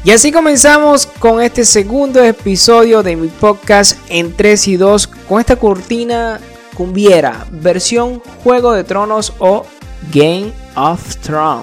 Y así comenzamos con este segundo episodio de mi podcast en 3 y 2 con esta cortina cumbiera, versión Juego de Tronos o Game of Thrones.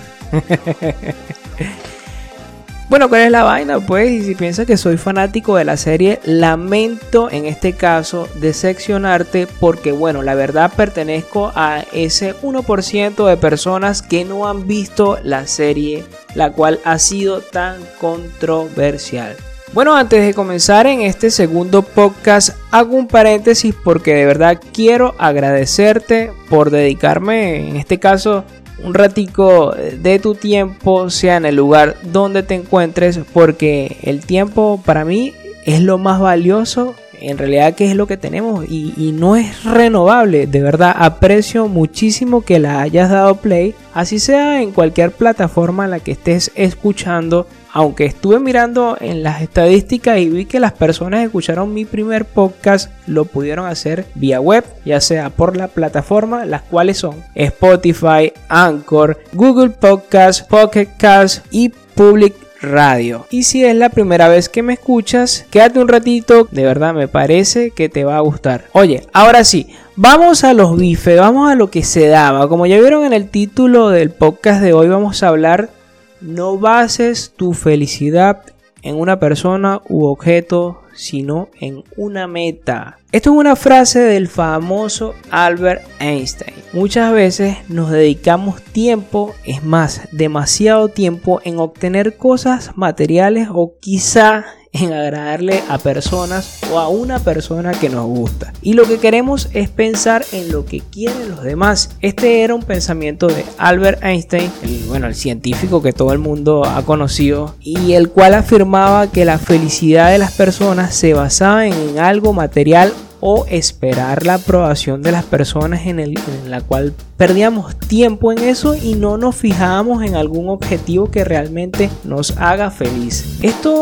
Bueno, ¿cuál es la vaina? Pues, y si piensas que soy fanático de la serie, lamento en este caso decepcionarte porque, bueno, la verdad pertenezco a ese 1% de personas que no han visto la serie, la cual ha sido tan controversial. Bueno, antes de comenzar en este segundo podcast, hago un paréntesis porque de verdad quiero agradecerte por dedicarme, en este caso, un ratico de tu tiempo, sea en el lugar donde te encuentres, porque el tiempo para mí es lo más valioso, en realidad que es lo que tenemos y no es renovable. De verdad aprecio muchísimo que la hayas dado play, así sea en cualquier plataforma en la que estés escuchando. Aunque estuve mirando en las estadísticas y vi que las personas que escucharon mi primer podcast lo pudieron hacer vía web, ya sea por la plataforma, las cuales son Spotify, Anchor, Google Podcast, Pocket Cast y Public Radio. Y si es la primera vez que me escuchas, quédate un ratito, de verdad me parece que te va a gustar. Oye, ahora sí, vamos a los bifes, vamos a lo que se daba. Como ya vieron en el título del podcast de hoy, vamos a hablar: no bases tu felicidad en una persona u objeto, sino en una meta. Esto es una frase del famoso Albert Einstein. Muchas veces nos dedicamos tiempo, es más, demasiado tiempo, en obtener cosas materiales o quizá en agradarle a personas o a una persona que nos gusta. Y lo que queremos es pensar en lo que quieren los demás. Este era un pensamiento de Albert Einstein, el científico que todo el mundo ha conocido, y el cual afirmaba que la felicidad de las personas se basaba en algo material o esperar la aprobación de las personas en la cual perdíamos tiempo en eso y no nos fijábamos en algún objetivo que realmente nos haga feliz.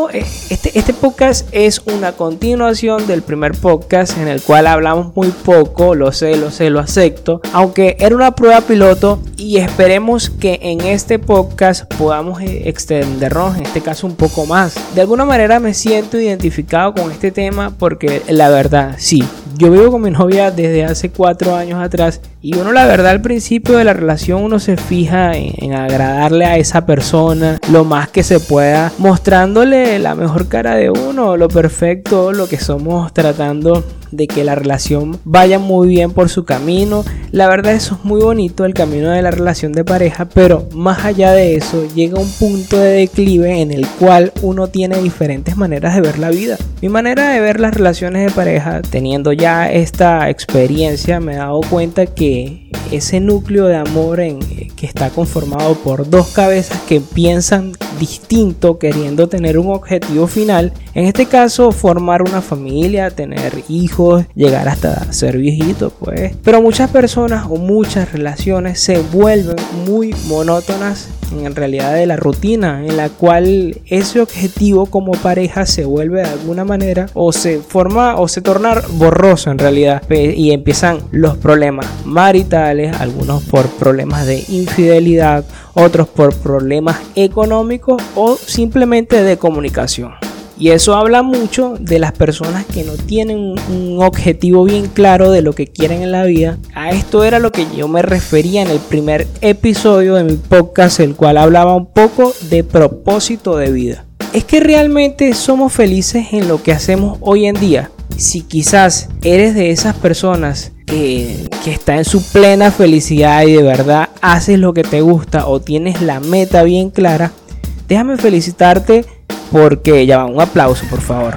Este podcast es una continuación del primer podcast en el cual hablamos muy poco, lo sé, lo acepto, aunque era una prueba piloto y esperemos que en este podcast podamos extendernos, en este caso un poco más. De alguna manera me siento identificado con este tema porque la verdad, sí, yo vivo con mi novia desde hace 4 años atrás y uno, la verdad, al principio de la relación uno se fija en agradarle a esa persona lo más que se pueda, mostrándole la mejor cara de uno, lo perfecto, lo que somos, tratando de que la relación vaya muy bien por su camino. La verdad, eso es muy bonito, el camino de la relación de pareja, pero más allá de eso llega un punto de declive en el cual uno tiene diferentes maneras de ver la vida. Mi manera de ver las relaciones de pareja, teniendo ya esta experiencia, me he dado cuenta que ese núcleo de amor que está conformado por dos cabezas que piensan distinto, queriendo tener un objetivo final, en este caso formar una familia, tener hijos, llegar hasta ser viejito, pues. Pero muchas personas o muchas relaciones se vuelven muy monótonas en realidad de la rutina, en la cual ese objetivo como pareja se vuelve de alguna manera o se torna borroso en realidad, y empiezan los problemas maritales, algunos por problemas de infidelidad, otros por problemas económicos o simplemente de comunicación. Y eso habla mucho de las personas que no tienen un objetivo bien claro de lo que quieren en la vida. A esto era lo que yo me refería en el primer episodio de mi podcast, el cual hablaba un poco de propósito de vida. ¿Es que realmente somos felices en lo que hacemos hoy en día? Si quizás eres de esas personas que está en su plena felicidad y de verdad haces lo que te gusta o tienes la meta bien clara, déjame felicitarte. Porque ya va, un aplauso por favor,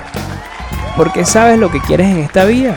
porque sabes lo que quieres en esta vida.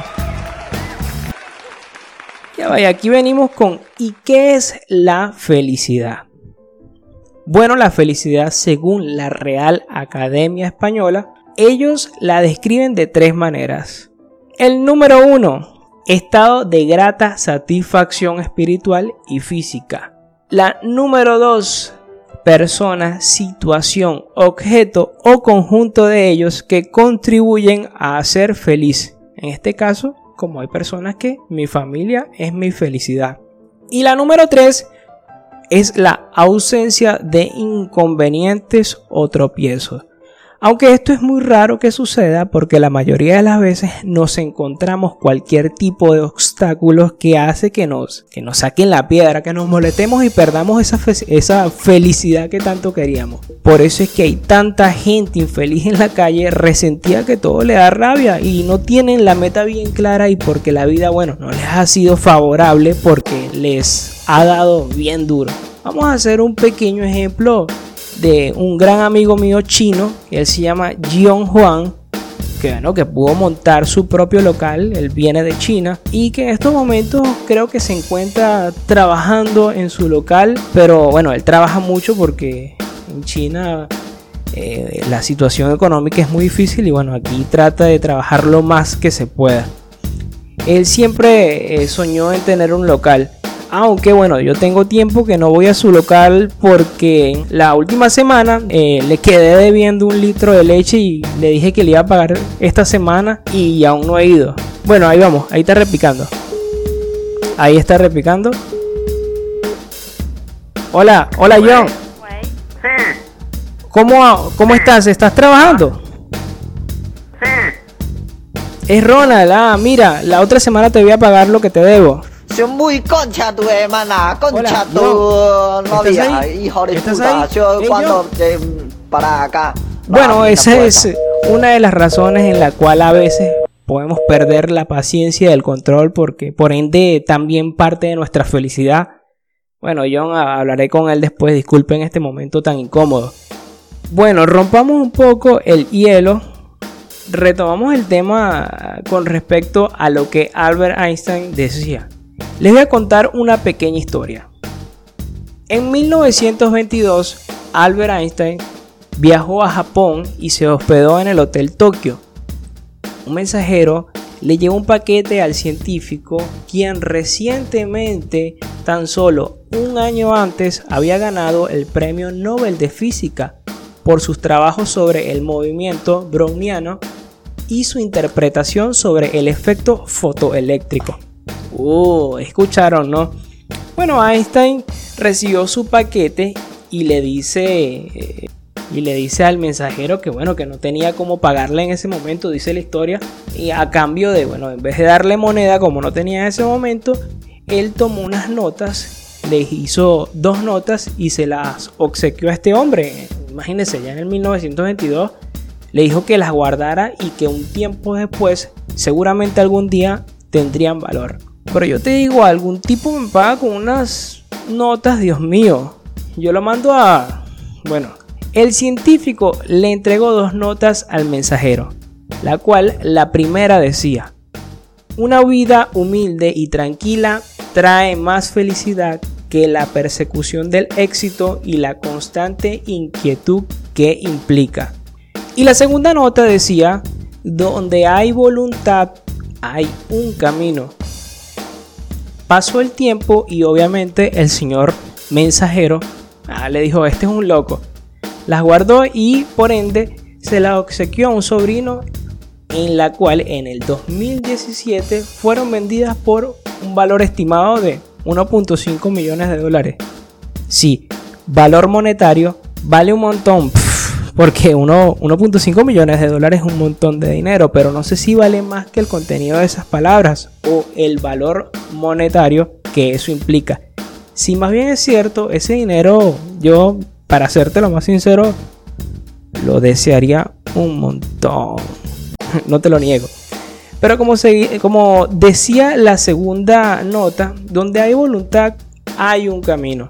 Ya va, y aquí venimos con ¿y qué es la felicidad? Bueno, la felicidad, según la Real Academia Española, ellos la describen de 3 maneras. El número 1, estado de grata satisfacción espiritual y física. La número 2, persona, situación, objeto o conjunto de ellos que contribuyen a ser feliz. En este caso, como hay personas que mi familia es mi felicidad. Y la número 3, es la ausencia de inconvenientes o tropiezos. Aunque esto es muy raro que suceda porque la mayoría de las veces nos encontramos cualquier tipo de obstáculos que hace que nos saquen la piedra, que nos molestemos y perdamos esa felicidad que tanto queríamos. Por eso es que hay tanta gente infeliz en la calle, resentida, que todo le da rabia y no tienen la meta bien clara, y porque la vida, no les ha sido favorable porque les ha dado bien duro. Vamos a hacer un pequeño ejemplo de un gran amigo mío chino, que él se llama Jion Juan, que pudo montar su propio local. Él viene de China y que en estos momentos creo que se encuentra trabajando en su local, pero él trabaja mucho porque en China la situación económica es muy difícil y aquí trata de trabajar lo más que se pueda. Él siempre soñó en tener un local. Aunque yo tengo tiempo que no voy a su local porque la última semana le quedé debiendo 1 litro de leche y le dije que le iba a pagar esta semana y aún no he ido. Ahí vamos, ahí está repicando. Ahí está repicando. Hola John. Sí. ¿Cómo estás? ¿Estás trabajando? Sí. Es Ronald. Mira, la otra semana te voy a pagar lo que te debo. Soy muy concha tu hermana, concha tu novia, hijo de puta. Yo cuando para acá. Esa es una de las razones en la cual a veces podemos perder la paciencia y el control, porque por ende también parte de nuestra felicidad. John, hablaré con él después, disculpen este momento tan incómodo. Rompamos un poco el hielo. Retomamos el tema con respecto a lo que Albert Einstein decía. Les voy a contar una pequeña historia. En 1922, Albert Einstein viajó a Japón y se hospedó en el Hotel Tokio. Un mensajero le llevó un paquete al científico, quien recientemente, tan solo 1 año antes, había ganado el Premio Nobel de Física por sus trabajos sobre el movimiento browniano y su interpretación sobre el efecto fotoeléctrico. Escucharon, ¿no? Einstein recibió su paquete y le dice al mensajero que no tenía cómo pagarle en ese momento, dice la historia, y a cambio de, en vez de darle moneda, como no tenía en ese momento, él tomó unas notas, le hizo 2 notas y se las obsequió a este hombre. Imagínense, ya en el 1922 le dijo que las guardara y que un tiempo después, seguramente algún día, tendrían valor. Pero yo te digo, algún tipo me paga con unas notas, Dios mío. Yo lo mando a... el científico le entregó 2 notas al mensajero, la cual la primera decía: una vida humilde y tranquila trae más felicidad que la persecución del éxito y la constante inquietud que implica. Y la segunda nota decía: donde hay voluntad, hay un camino. Pasó el tiempo y obviamente el señor mensajero le dijo: este es un loco. Las guardó y por ende se las obsequió a un sobrino, en la cual en el 2017 fueron vendidas por un valor estimado de 1.5 millones de dólares. Sí, valor monetario, vale un montón. Porque 1.5 millones de dólares es un montón de dinero, pero no sé si vale más que el contenido de esas palabras o el valor monetario que eso implica. Si más bien es cierto, ese dinero, yo, para serte lo más sincero, lo desearía un montón. No te lo niego. Pero como decía la segunda nota, donde hay voluntad, hay un camino.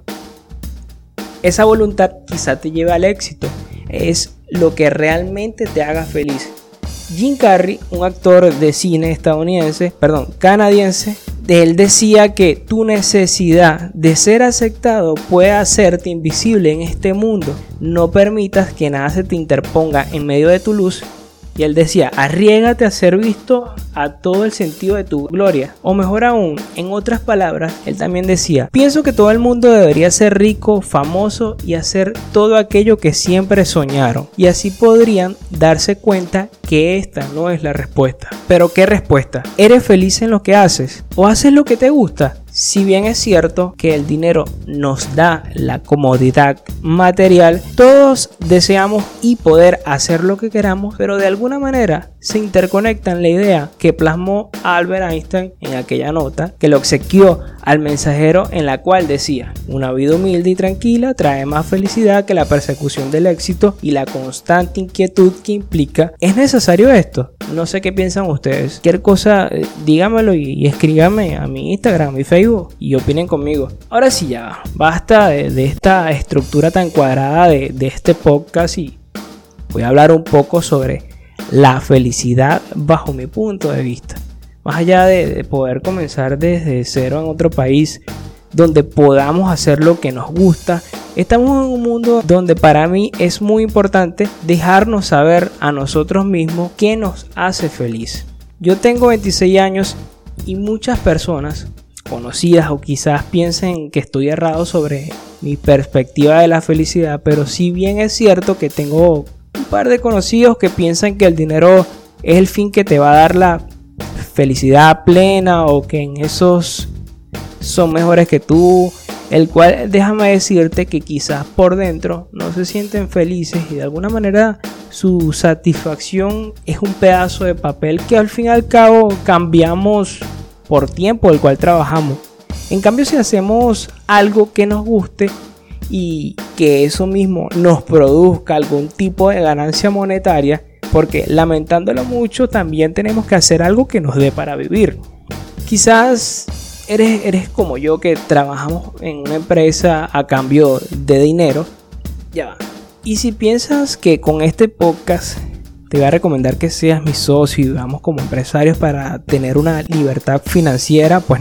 Esa voluntad quizá te lleve al éxito. Es lo que realmente te haga feliz. Jim Carrey, un actor de cine canadiense, él decía que tu necesidad de ser aceptado puede hacerte invisible en este mundo. No permitas que nada se te interponga en medio de tu luz. Y él decía: arriégate a ser visto a todo el sentido de tu gloria. O mejor aún, en otras palabras, él también decía: pienso que todo el mundo debería ser rico, famoso y hacer todo aquello que siempre soñaron. Y así podrían darse cuenta que esta no es la respuesta. ¿Pero qué respuesta? ¿Eres feliz en lo que haces? ¿O haces lo que te gusta? Si bien es cierto que el dinero nos da la comodidad material, todos deseamos y poder hacer lo que queramos, pero de alguna manera se interconectan la idea que plasmó Albert Einstein en aquella nota que le obsequió al mensajero, en la cual decía: una vida humilde y tranquila trae más felicidad que la persecución del éxito y la constante inquietud que implica. ¿Es necesario esto? No sé qué piensan ustedes. Cualquier cosa, dígamelo y escríbame a mi Instagram y Facebook y opinen conmigo. Ahora sí, ya basta de esta estructura tan cuadrada de este podcast y voy a hablar un poco sobre la felicidad bajo mi punto de vista. Más allá de poder comenzar desde cero en otro país donde podamos hacer lo que nos gusta, estamos en un mundo donde para mí es muy importante dejarnos saber a nosotros mismos qué nos hace feliz. Yo tengo 26 años y muchas personas conocidas o quizás piensen que estoy errado sobre mi perspectiva de la felicidad, pero si bien es cierto que tengo un par de conocidos que piensan que el dinero es el fin que te va a dar la felicidad plena o que en esos son mejores que tú, el cual déjame decirte que quizás por dentro no se sienten felices y de alguna manera su satisfacción es un pedazo de papel que al fin y al cabo cambiamos por tiempo el cual trabajamos. En cambio, si hacemos algo que nos guste y que eso mismo nos produzca algún tipo de ganancia monetaria, porque lamentándolo mucho también tenemos que hacer algo que nos dé para vivir. Quizás eres como yo, que trabajamos en una empresa a cambio de dinero. Ya va. Y si piensas que con este podcast te voy a recomendar que seas mi socio y vamos como empresarios para tener una libertad financiera, pues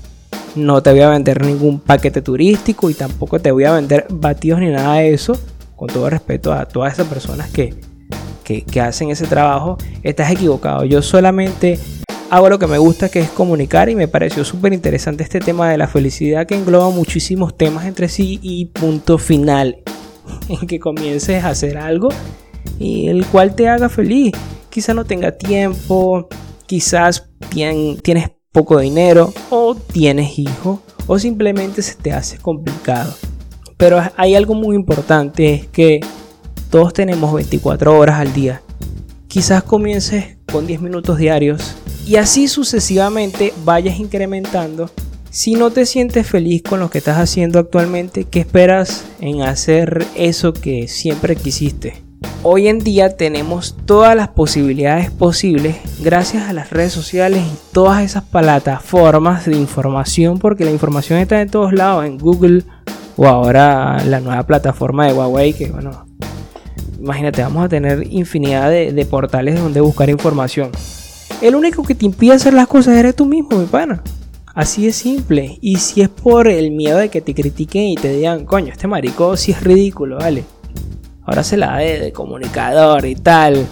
no te voy a vender ningún paquete turístico y tampoco te voy a vender batidos ni nada de eso. Con todo respeto a todas esas personas que hacen ese trabajo, estás equivocado. Yo solamente hago lo que me gusta, que es comunicar, y me pareció súper interesante este tema de la felicidad, que engloba muchísimos temas entre sí, y punto final en que comiences a hacer algo y el cual te haga feliz. Quizás no tenga tiempo, quizás tienes poco dinero, o tienes hijos, o simplemente se te hace complicado. Pero hay algo muy importante, es que todos tenemos 24 horas al día. Quizás comiences con 10 minutos diarios y así sucesivamente vayas incrementando. Si no te sientes feliz con lo que estás haciendo actualmente, ¿qué esperas en hacer eso que siempre quisiste? Hoy en día tenemos todas las posibilidades posibles gracias a las redes sociales y todas esas plataformas de información, porque la información está en todos lados, en Google o ahora la nueva plataforma de Huawei, que bueno, imagínate, vamos a tener infinidad de portales donde buscar información. El único que te impide hacer las cosas eres tú mismo, mi pana. Así de simple. Y si es por el miedo de que te critiquen y te digan, coño, este marico sí es ridículo, vale, ahora se la da de comunicador y tal.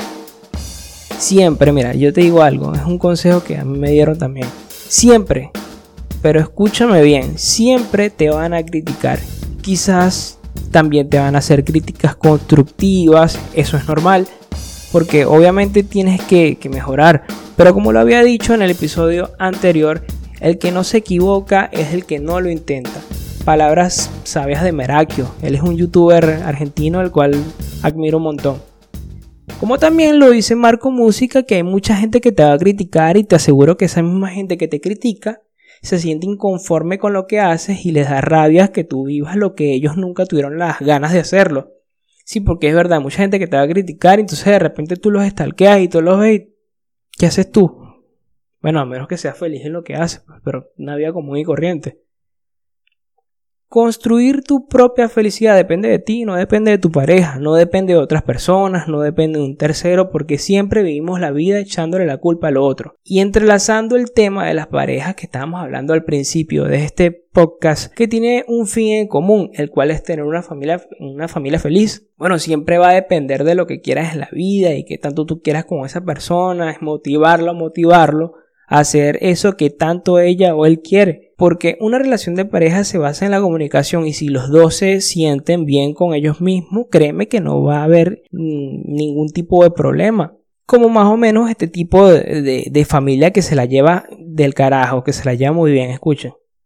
Siempre, mira, yo te digo algo, es un consejo que a mí me dieron también. Siempre, pero escúchame bien, siempre te van a criticar. Quizás también te van a hacer críticas constructivas, eso es normal, porque obviamente tienes que mejorar. Pero como lo había dicho en el episodio anterior, el que no se equivoca es el que no lo intenta. Palabras sabias de Merakio. Él es un youtuber argentino el cual admiro un montón. Como también lo dice Marco Música, que hay mucha gente que te va a criticar, y te aseguro que esa misma gente que te critica se siente inconforme con lo que haces y les da rabia que tú vivas lo que ellos nunca tuvieron las ganas de hacerlo. Sí, porque es verdad, mucha gente que te va a criticar, entonces de repente tú los stalkeas y tú los ves y ¿qué haces tú? Bueno, a menos que seas feliz en lo que haces, pero una vida común y corriente. Construir tu propia felicidad depende de ti, no depende de tu pareja, no depende de otras personas, no depende de un tercero, porque siempre vivimos la vida echándole la culpa al otro. Y entrelazando el tema de las parejas que estábamos hablando al principio de este podcast, que tiene un fin en común, el cual es tener una familia feliz. Bueno, siempre va a depender de lo que quieras en la vida y qué tanto tú quieras con esa persona, es motivarlo a hacer eso que tanto ella o él quiere. Porque una relación de pareja se basa en la comunicación, y si los dos se sienten bien con ellos mismos, créeme que no va a haber ningún tipo de problema. Como más o menos este tipo de familia que se la lleva del carajo, que se la lleva muy bien, escuchen.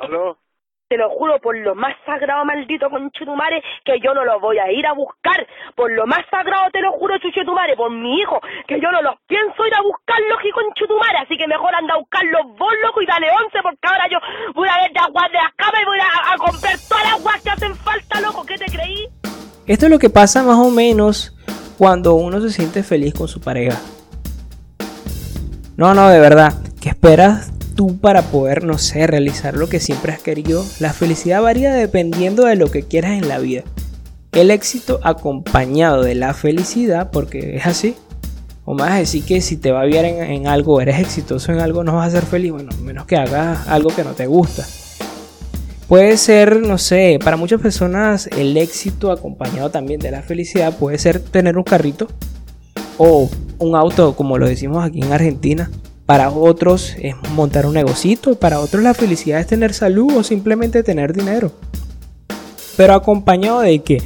¿Aló? Te lo juro por lo más sagrado, maldito conchetumare, que yo no los voy a ir a buscar. Por lo más sagrado, te lo juro, chuchetumare, por mi hijo, que yo no los pienso ir a buscarlos, y conchetumare. Así que mejor anda a buscarlos vos, loco, y dale 11, porque ahora yo voy a ver de aguas de las camas y voy a comprar todas las aguas que hacen falta, loco. ¿Qué te creí? Esto es lo que pasa más o menos cuando uno se siente feliz con su pareja. No, de verdad, ¿qué esperas tú para poder, no sé, realizar lo que siempre has querido? La felicidad varía dependiendo de lo que quieras en la vida. El éxito acompañado de la felicidad, porque es así. O me vas a decir que si te va bien en algo, eres exitoso en algo, no vas a ser feliz. Bueno, menos que hagas algo que no te gusta. Puede ser, no sé, para muchas personas el éxito acompañado también de la felicidad puede ser tener un carrito o un auto, como lo decimos aquí en Argentina. Para otros es montar un negocito, para otros la felicidad es tener salud o simplemente tener dinero. Pero acompañado de ¿qué?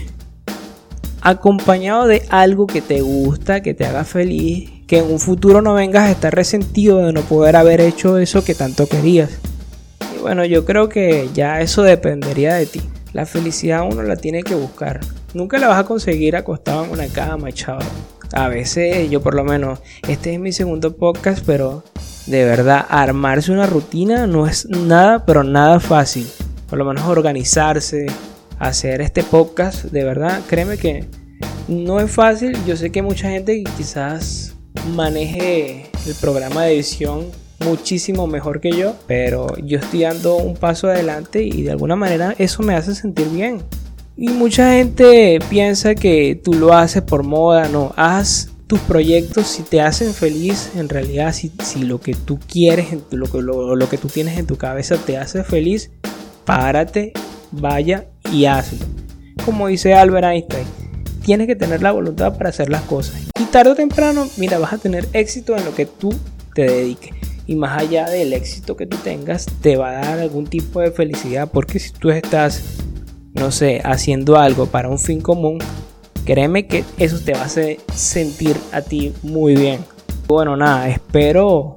Acompañado de algo que te gusta, que te haga feliz, que en un futuro no vengas a estar resentido de no poder haber hecho eso que tanto querías. Y bueno, yo creo que ya eso dependería de ti. La felicidad uno la tiene que buscar. Nunca la vas a conseguir acostado en una cama, chaval. A veces, yo por lo menos, este es mi segundo podcast, pero de verdad, armarse una rutina no es nada, pero nada fácil. Por lo menos organizarse, hacer este podcast, de verdad, créeme que no es fácil. Yo sé que mucha gente quizás maneje el programa de edición muchísimo mejor que yo, pero yo estoy dando un paso adelante y de alguna manera eso me hace sentir bien. Y mucha gente piensa que tú lo haces por moda. No, haz tus proyectos si te hacen feliz. En realidad, si lo que tú quieres, lo que tú tienes en tu cabeza te hace feliz, párate, vaya y hazlo. Como dice Albert Einstein, tienes que tener la voluntad para hacer las cosas. Y tarde o temprano, mira, vas a tener éxito en lo que tú te dediques. Y más allá del éxito que tú tengas, te va a dar algún tipo de felicidad. Porque si tú estás, no sé, haciendo algo para un fin común, créeme que eso te va a hacer sentir a ti muy bien. Bueno, nada, espero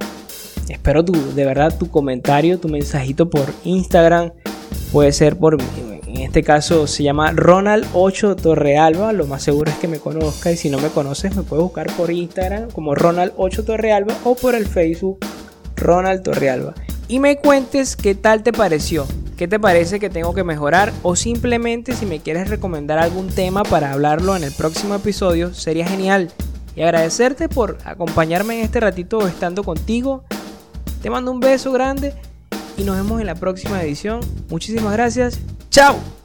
de verdad tu comentario, tu mensajito por Instagram. Puede ser en este caso se llama Ronald 8 Torrealba. Lo más seguro es que me conozca, y si no me conoces me puedes buscar por Instagram como Ronald 8 Torrealba o por el Facebook Ronald Torrealba. Y me cuentes qué tal te pareció. ¿Qué te parece que tengo que mejorar? O simplemente si me quieres recomendar algún tema para hablarlo en el próximo episodio, sería genial. Y agradecerte por acompañarme en este ratito estando contigo. Te mando un beso grande y nos vemos en la próxima edición. Muchísimas gracias. ¡Chao!